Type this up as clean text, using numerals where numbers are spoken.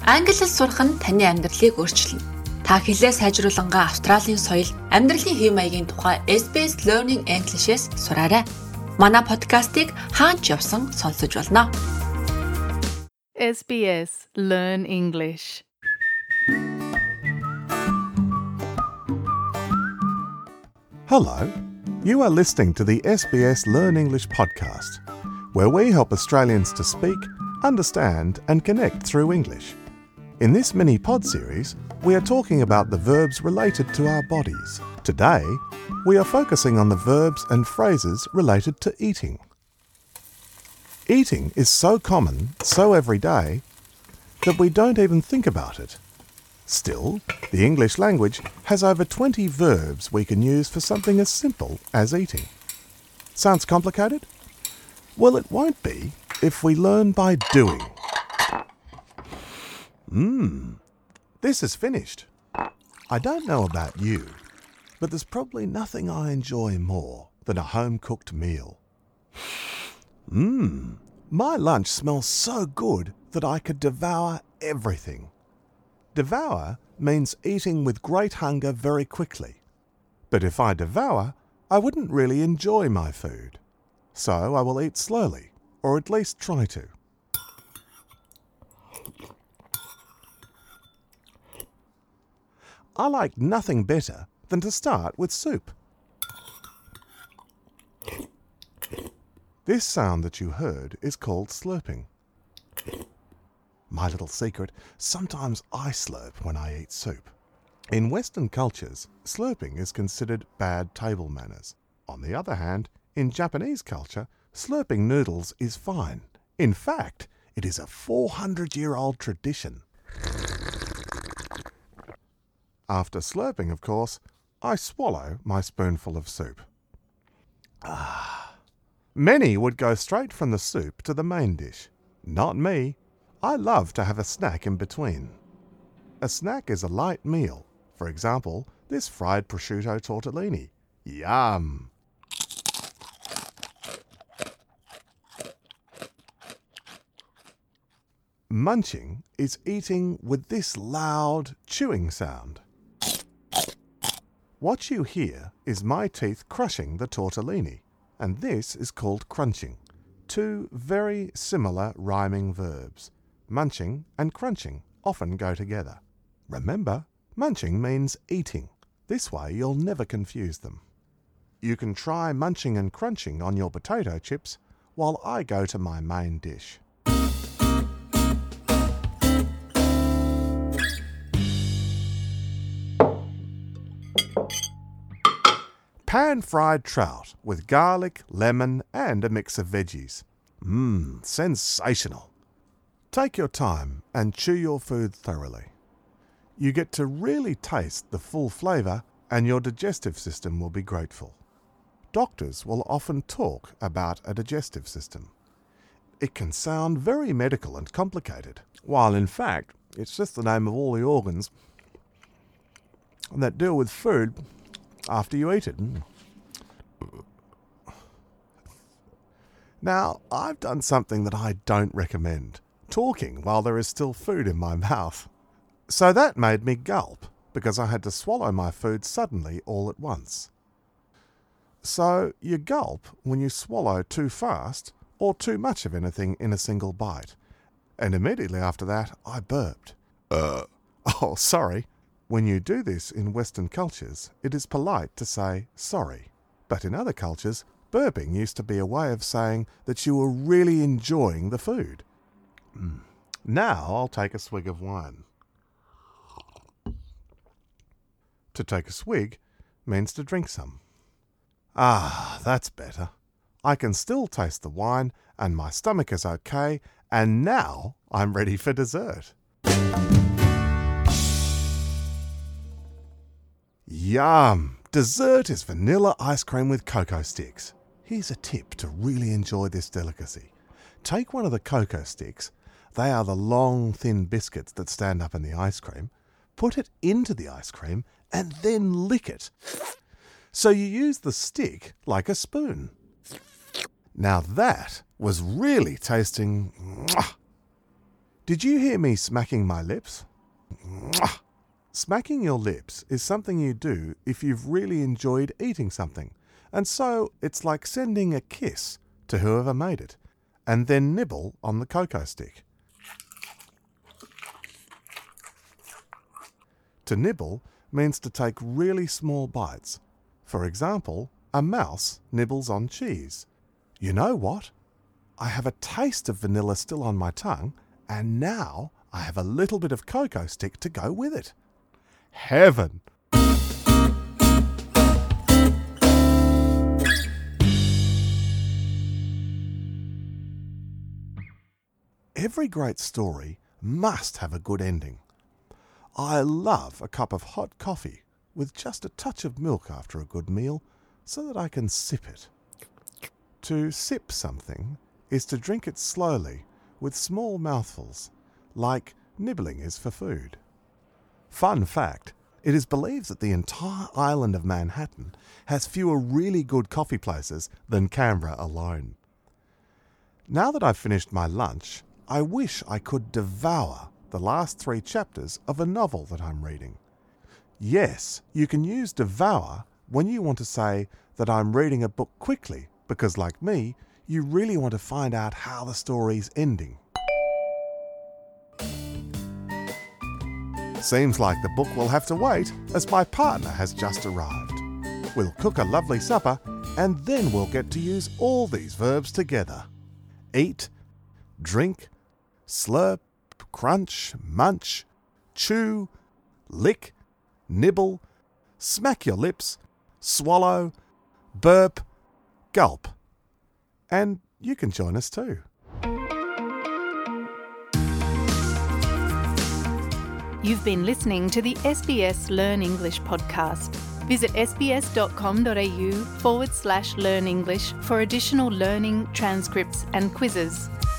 Англи хэл сурах нь таны амьдралыг өөрчилнө. Та хэлээ сайжруулангаа Австралийн соёл, амьдралын хэв маягийн тухай SBS Learning English-ээс сураарай. Манай подкастыг хаач явсан сонсож болно. SBS Learn English. Hello, you are listening to the SBS Learn English podcast, where we help Australians to speak, understand and connect through English. In this mini-pod series, we are talking about the verbs related to our bodies. Today, we are focusing on the verbs and phrases related to eating. Eating is so common, so everyday, that we don't even think about it. Still, the English language has over 20 verbs we can use for something as simple as eating. Sounds complicated? Well, it won't be if we learn by doing. This is finished. I don't know about you, but there's probably nothing I enjoy more than a home-cooked meal. My lunch smells so good that I could devour everything. Devour means eating with great hunger very quickly. But if I devour, I wouldn't really enjoy my food. So I will eat slowly, or at least try to. I like nothing better than to start with soup. This sound that you heard is called slurping. My little secret, sometimes I slurp when I eat soup. In Western cultures, slurping is considered bad table manners. On the other hand, in Japanese culture, slurping noodles is fine. In fact, it is a 400-year-old tradition. After slurping, of course, I swallow my spoonful of soup. Many would go straight from the soup to the main dish. Not me. I love to have a snack in between. A snack is a light meal. For example, this fried prosciutto tortellini. Yum! Munching is eating with this loud chewing sound. What you hear is my teeth crushing the tortellini, and this is called crunching. Two very similar rhyming verbs. Munching and crunching often go together. Remember, munching means eating. This way you'll never confuse them. You can try munching and crunching on your potato chips while I go to my main dish. Pan-fried trout with garlic, lemon and a mix of veggies. Sensational. Take your time and chew your food thoroughly. You get to really taste the full flavour and your digestive system will be grateful. Doctors will often talk about a digestive system. It can sound very medical and complicated, while in fact it's just the name of all the organs that deal with food after you eat it. Now, I've done something that I don't recommend, talking while there is still food in my mouth. So that made me gulp, because I had to swallow my food suddenly all at once. So you gulp when you swallow too fast or too much of anything in a single bite. And immediately after that, I burped. Oh, sorry. When you do this in Western cultures, it is polite to say sorry. But in other cultures, burping used to be a way of saying that you were really enjoying the food. Now I'll take a swig of wine. To take a swig means to drink some. That's better. I can still taste the wine and my stomach is okay, and now I'm ready for dessert. Yum! Dessert is vanilla ice cream with cocoa sticks. Here's a tip to really enjoy this delicacy. Take one of the cocoa sticks, they are the long, thin biscuits that stand up in the ice cream, put it into the ice cream and then lick it. So you use the stick like a spoon. Now that was really tasting... Did you hear me smacking my lips? Mwah! Smacking your lips is something you do if you've really enjoyed eating something, and so it's like sending a kiss to whoever made it, and then nibble on the cocoa stick. To nibble means to take really small bites. For example, a mouse nibbles on cheese. You know what? I have a taste of vanilla still on my tongue, and now I have a little bit of cocoa stick to go with it. Heaven! Every great story must have a good ending. I love a cup of hot coffee with just a touch of milk after a good meal so that I can sip it. To sip something is to drink it slowly with small mouthfuls, like nibbling is for food. Fun fact, it is believed that the entire island of Manhattan has fewer really good coffee places than Canberra alone. Now that I've finished my lunch, I wish I could devour the last 3 chapters of a novel that I'm reading. Yes, you can use devour when you want to say that I'm reading a book quickly because, like me, you really want to find out how the story's ending. Seems like the book will have to wait as my partner has just arrived. We'll cook a lovely supper and then we'll get to use all these verbs together. Eat, drink, slurp, crunch, munch, chew, lick, nibble, smack your lips, swallow, burp, gulp. And you can join us too. You've been listening to the SBS Learn English podcast. Visit sbs.com.au/learn English for additional learning, transcripts and quizzes.